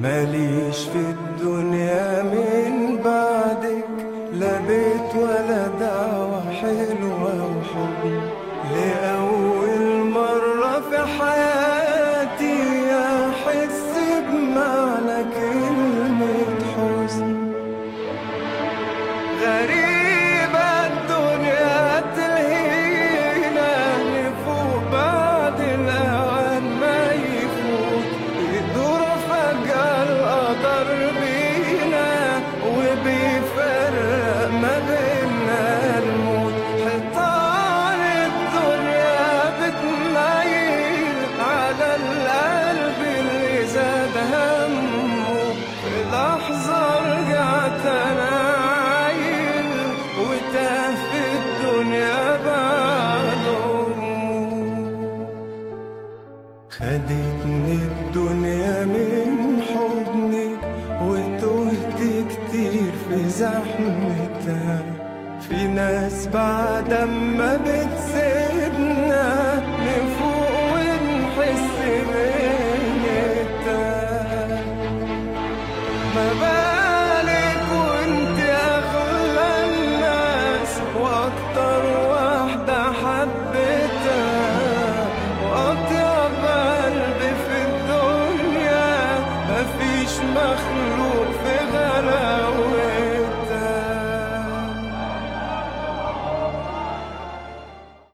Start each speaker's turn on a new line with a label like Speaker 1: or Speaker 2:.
Speaker 1: ماليش في الدنيا من بعدك، لا بيت ولا دعوة حلوة وحب. لأول مرة في حياتي أحس بمعنى كلمة حزن. غريبة الدنيا تلهينا، نفوق بعد الأوان ما يفوت، يدور فجأة القدر بينا وبيفرق ما بينا الموت. حيطان الدنيا بتميل على القلب اللي زاد همه، في لحظة رجعت أنا عايل وتاه في الدنيا بعد أمه. خدتني الدنيا من حضني وتهت كتير في زحمتها. في ناس بعد ما بتسيبنا نفوق ونحس بقيمتها. ما بالك وانت اغلى الناس واكتر واحدة حبيتها، واطيب قلب في الدنيا مفيش مخلوق في غلاوتها.